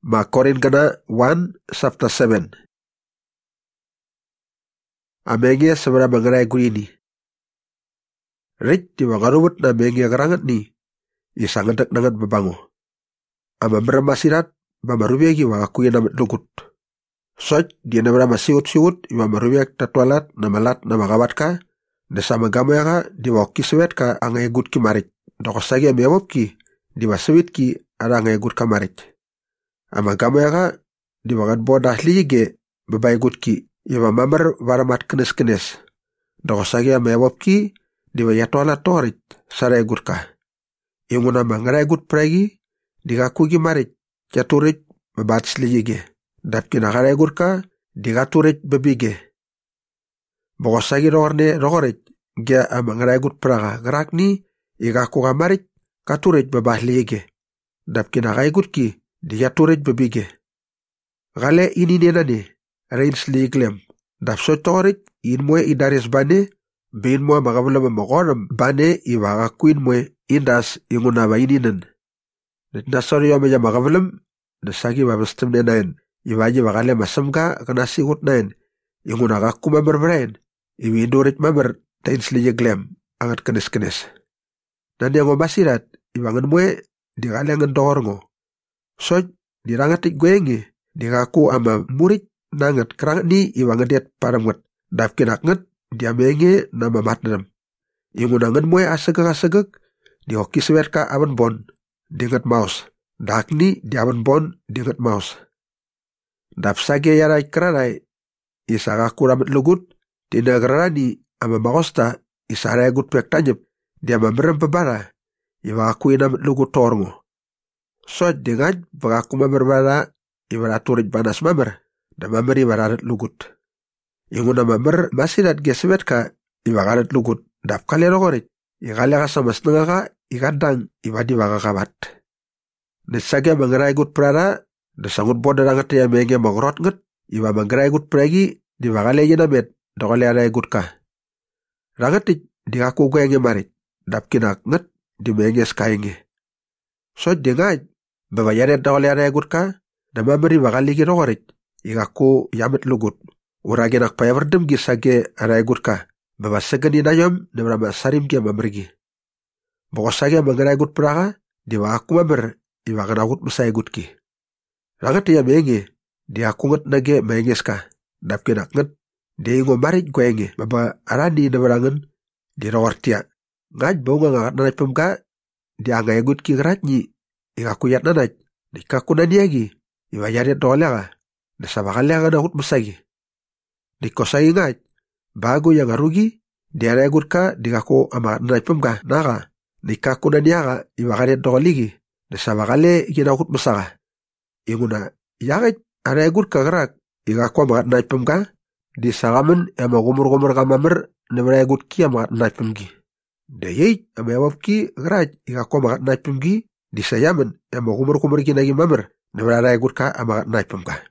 Makorin gana 1:7. Amenge sabara mangarai gurini. Rit di wangarubut na menge garangat ni. Isangadak nangat babango. Ama beramasirat bamarubegi wakakuya namat lugut. Soj dia na beramasiut-siut iwa marubeg tatualat na malat na makawat ka. Na sama gamaya ka di wakki sewet ka angai gut ki marit. Dokosagi amewop ki di wasewit ki ada angai gut ka marit. Ama gamaya ka di wakat bodah lige babai gut ki. Iwa mamar waramat kenes-kenes. Dokosagi amewop ki di wayatola torit sarai gut ka. Inguna mangarai gut pragi di kakugi marit jaturit babatis lige. Dapki nakarai gut ka di katurit babige. Bokosagi rogorit gia amangarai gut praga gerak ni ikakuga marit katurit babah lige. Dapki nakai gut ki di katurit babige. Gale ini nena ni Reins liglem. Dap so torit in mwe idaris bane bin mwe magabula magoram bane iwaga kuin mwe indas inguna ba ininen. Nasori yome ya magabulam nasagi babastem nenain. Iwaji wakale masamka kana sigut nain. Inguna gaku member brain. Iwi indorit member tain sliglem angat kenes-kenes. Nandi ngo basirat iwangan mwe di galengan dorngo. So dirangatik guengi di gaku ama murid nangat kerang ni iwangan diat paramngat dap kinakngat dia menge nama matnam ingunangan moy asegek di hoki sewet ka aban bon dingat maus dak ni di aban bon dingat maus dap sage yarai krarai isaga kuramat lugut tina grani ama magosta isara gut pek tanyep dia mamrem pebara iwa aku inamat lugut torngo so dengan bagaku maberbara iwara turit banas mamer da mameri wararat lugut. Inguna mamer masirat geswet ka iwagarat lugut. Dap kali rogorit. Ikali ka sama setengah ka ikadang iwadi wagakabat. Nesage mangerai gut prara desangut boda rangat ya menge mangrot nget iwa mangerai gut pragi di wagale jena met dokole arai gut ka. Rangatik di aku gue marit. Dap kinak nget di menge skainge. So dengaj bawayaret dokole arai gut ka da mameri wagali ki rogorit. Igaku yamet lugut. Uragin ak payaverdem gisage arai gutka. Babasagan inayam namrama sarim kia mamergi. Bokosage mangarai gut praga diwa aku mamer iwagan agut masai gutki. Rangat ya menge di aku nget nage mengeska. Dapkin ak nget di ingo marit guenge baba arani namrangan di rawartia. Ngaj bau ngangat nanay pemka di angai gutki geratnyi. Igaku yat nanay dikaku naniagi iwayarit dolega. Nasabakali ang anahut masagi. Di kosay ngaj, bago yang arugi, di arayagut ka, di kako ama nanaypam ka, naka, di kako na niya ka, iwakarit do kaligi, nasabakali ginahut masaga. Inguna, yakit arayagut ka gerak, ikako ama nanaypam ka, di sagaman ama gumur-gumur ka mamer, namarayagut ki ama nanaypam ki. Dayay, ama yawab ki gerak, ikako ama nanaypam ki, di sayaman ama gumur-gumur ki nagi mamer, namarayagut ka ama nanaypam ka.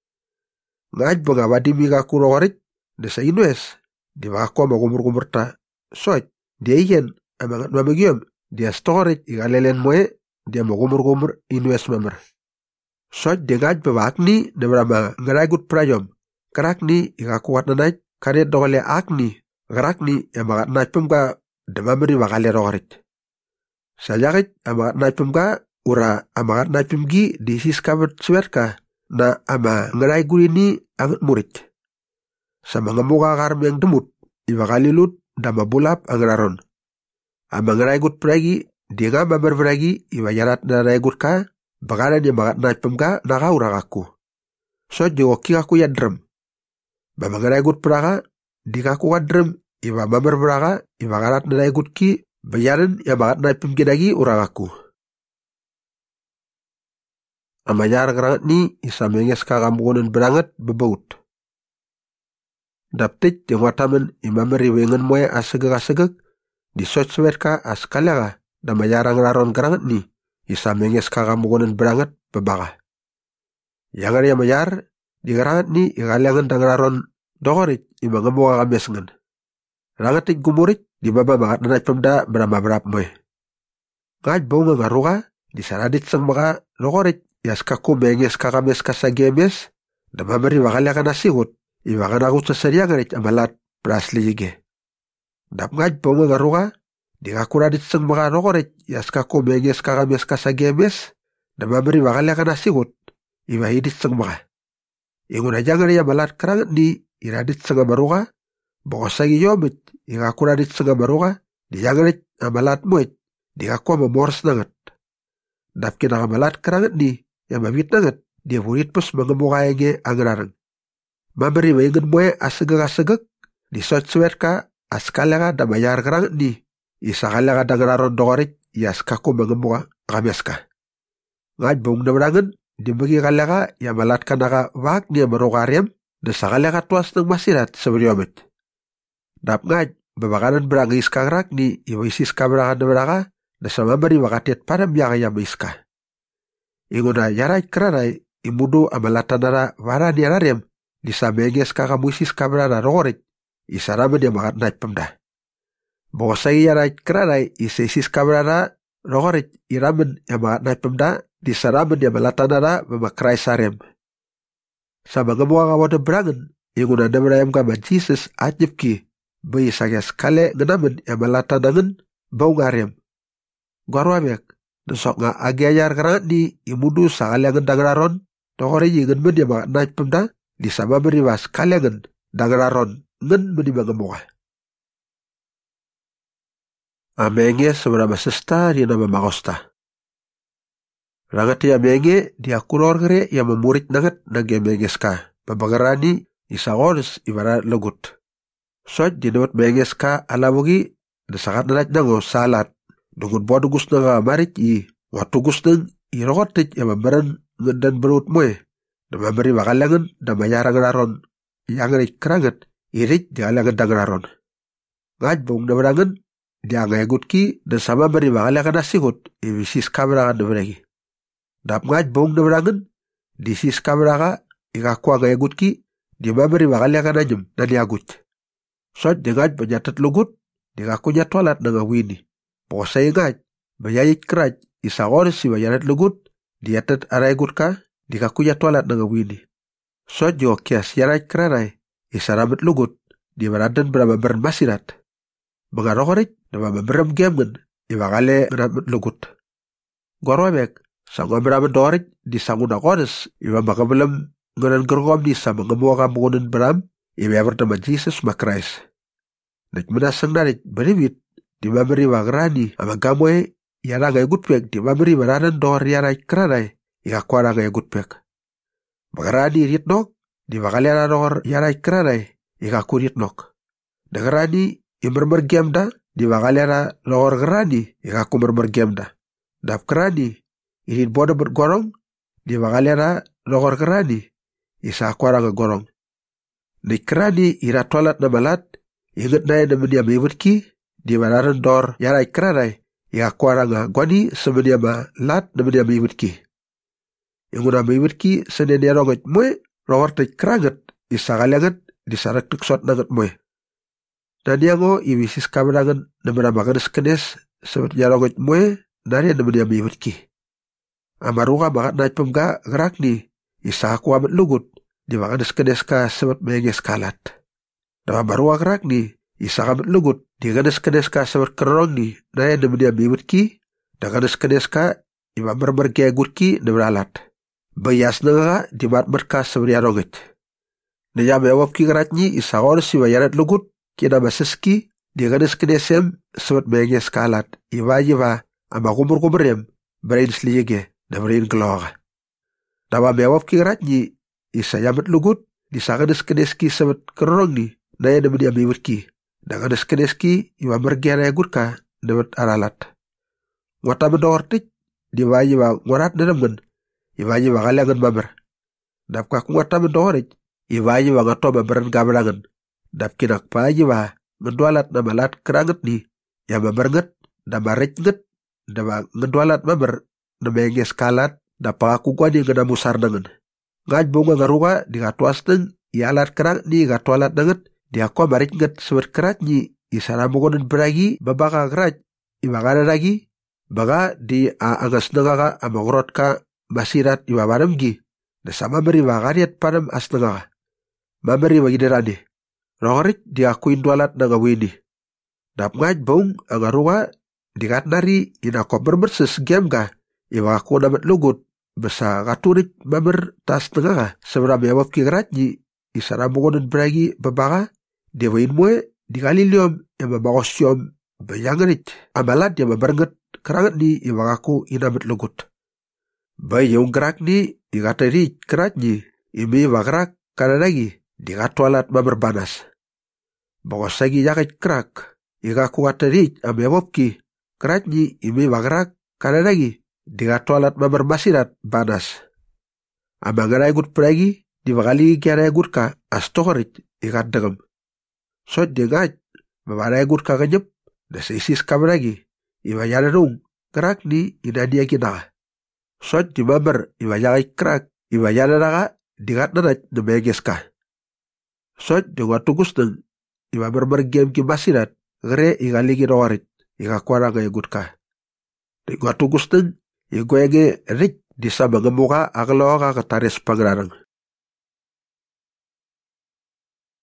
Ngaj banga wadi miga kurowarit desa inues di wako magumur-gumur ta soit dia iyan amangat mamagium dia storit igalelen moe dia magumur-gumur inues mamer soit dia ngaj bewakni nebrama ngaragut prayom karakni igakuat nanaj karet dogale akni garakni amagat najpumga demamri wakale rowarit sajakit amagat najpumga ura amagat najpumgi di siskabat swetka na ama ngarai gurini angat murid. Sama ngamuka karm yang demut, iwakalilut dama bulap angraron. Ama ngarai gut pragi, dia nga mamar pragi, iwayarat na rai gut ka, bakaran yang magat najpem ka, nakaurang aku. So diwoki aku yadrem. Bama ngarai gut praga, di kaku wadrem, iwa mamar praga, iwakarat na rai gut ki, bayaran yang magat najpem kinagi urang aku. Amayar gerangat ni isa menges kagambunan berangat bebaut. Daptit yang watamen imameri wengen moe asegek-asegek di soswet ka askalaga damayarang raron gerangat ni isa menges kagambunan berangat bebaga. Yang ari amayar di gerangat ni igalangan dang raron dogorit imangamuka kamesngan. Rangatit gumurit di baba bangat nanay pemda berama berap moe. Ngaj bau ngaruga di saradit sang maka lokorit yas kaku menges kakames kasagemes da mamari wakala kana sigut iwakana ku sasariangarit amalat prasli yige. Dap ngaj ponga garuga di kakuradit sang maka lokorit yas kaku menges kakames kasagemes da mamari wakala kana sigut iwahidit sang maka. Inguna jangan ya malat kerangat di iradit sang baruga bokosagi yomit ikakuradit sang baruga di jangarit amalat muit di kakwa mamors nangat. Dap kina malat kerangat di yang mabit nangat dia burit pus mengemukayage angrarang. Maberi maingin moe asegek di sot suet ka askalaga da mayar kerangat di isakalaga da ngraron dogorit yas kaku mengemuka kameska. Ngaj bung namrangan di bagi kalaga ya malat kanaka wak dia merokariam da sakalaga tuas ng masirat seberiomit. Dap ngaj babakanan berangis kagrak ni iwisis kabrakan nabraka da sama beri wakatit padam yaka iska. Inguna yaray kraray imudu amalatanara wara ni ararem di sameges kakamuisis kabrana rogorit isarama dia makat naik pemda. Bokosay yaray kraray isisis kabrana rogorit iramen yang makat naik pemda di sarama dia malatanara memakrai sarem. Sama ngemuang awada berangan inguna nabrayam kama Jesus ajibki bayi saya sekali ngenamen yang malatanangan bau ngarem. Gwarwamek nesok nga agyayar kerangat di imudu sakaliangan dagraron tokore jingan men dia makat naik pemda di sama beriwas kaliangan dagraron ngen meni mangemuka. Amenge seberapa sesta di nama makosta. Rangat ya menge dia kuror kere yang memurit nangat nage mengeska. Babagarani isagones ibarat legut. Sot di dawat mengeska alawogi desakat nalat nango salat. Dungun bodugus nga marit i watugus nang irokotit yang memberan ngendan berut moe. Da memberi wakalangan da mayarang raron yang rik kerangat irit di alangan dagraron. Ngaj bung da berangan dia ngayagut ki dan sama beri wakalangan asigut ibisis kabrakan da beragi. Dap ngaj bung da berangan di sis kabraka ikakwa ngayagut ki di memberi wakalangan ajem dan yagut. Sot di ngaj banyatat lugut di kakunya tolat na ngawini. Pokosay ngaj bayayit kraj isagor si bayanat lugut diatat arayagut ka di kakunya tolat na ngawini. Sot jo kias yaray kraray isaramat lugut di baradan beramabern masirat. Mengarokorit na mamaberam gemen ibakale ngeramat lugut. Gorwabek sangwa beramat dorit di sanguna kodes iba makabelam ngeran gergom di sama ngemuaka mengunan beram iba bernama Jesus makrais. Nek menasang narit beribit di maberi wagrani ama gamoy yara ngay gutpek di maberi baranan dor yaray kraray ikakwara ngay gutpek. Magrani ritnok di wakalera dor yaray kraray ikakurit nok. Nagrani imermer gemda di wakalera dor grani ikakumermer gemda. Dap krani irit boda bergorong di wakalera dor grani isakwara nga gorong. Ni krani iratolat na balat ingat na yan naman niya maywitki di baranan dor yaray kraray ikakwara nga gwani semedia ma lat naman niya maywitki. Inguna maywitki senen yarongat moe rawartat krangat isakalangat disarak tuksot nangat moe. Naniango iwisis kamerangan naman makanas kenes semet yarongat moe narian naman niya maywitki. Amaruka makat naik pemga gerak ni isaku amat lugut di makanas kenes ka semet menges kalat. Nama baruwa gerak ni isakamat lugut di ganas kenes ka semet kerong ni narian naman niya maywitki da ganas kenes ka ima mermer gutki naman alat. Bayas na nga di matmat ka semet yarongat. Naya mewap ki gerak ni isakor si bayarat lugut kina masaski di ganas kenesem semet menges kalat. Iwa ama kumur-kumurem berain seliyege na berain keloga. Nama mewap ki gerak ni isayamat lugut di saganas keneski semet kerong ni naya naman niya maywitki. Da ganas keneski ima mergiana yagut ka naman aralat. Wata mendortik di wajiwa ngorat na naman iwaji wa kalangan maber. Dap kak ngwata mendorit iwaji wa ngato maberan gamerangan. Dap kinak paji wa ngedualat na malat keranget ni ya maberanget da maritnget da ngedualat maber na menges kalat da pakaku gwa ni ngena musar nangan. Ngaj bunga ngaruga di katuas neng ialat kerang ni katualat nanget di akwa maritnget sewer kerat ni isaramukonan beragi babaka kerat imakana lagi Baga di angas nga amangurot ka masirat iwa banamgi. Nasama beri bagariat panam as nga. Maberi magiderani. Rorit di aku indualat na ngawini. Dap ngaj baung angaruwa dikat nari inako berberses game ka. Iwa aku namat lugut. Besa katurit maber tas nga. Sebram yawap kigaratji. Isara mungunan beragi babaga. Dewain mue di kaliliom yang mabakosyom bayanganit. Amalat yang mabarangat kerangat ni iwa aku inamat lugut. Bay yung gerak ni ikatari keratji. Imi wagrak kanadagi. Dikatwalat maberbanas. Bangosagi yakit kerak. Ikaku katari amewopki. Keratji imi wagrak kanadagi. Dikatwalat maberbasirat banas. Amangana igut peragi. Diwakali kiara igut ka astokorit ikat degem. Sot dengaj. Mamara igut ka kanyep. Nasaisis kameragi. Iwayana nung. Kerak ni inadia kinaga. Sot di maber iwayakit kerak. Iwayana naga. Dikat nanaj nameges ka. Sot di watugus nang. Iwa berbergem ki masirat. Gere igaligi rawarit. Ika kuara nga igut ka. Di watugus nang. Igoyage rik di sa mga muka akalawa ka kataris pangrarang.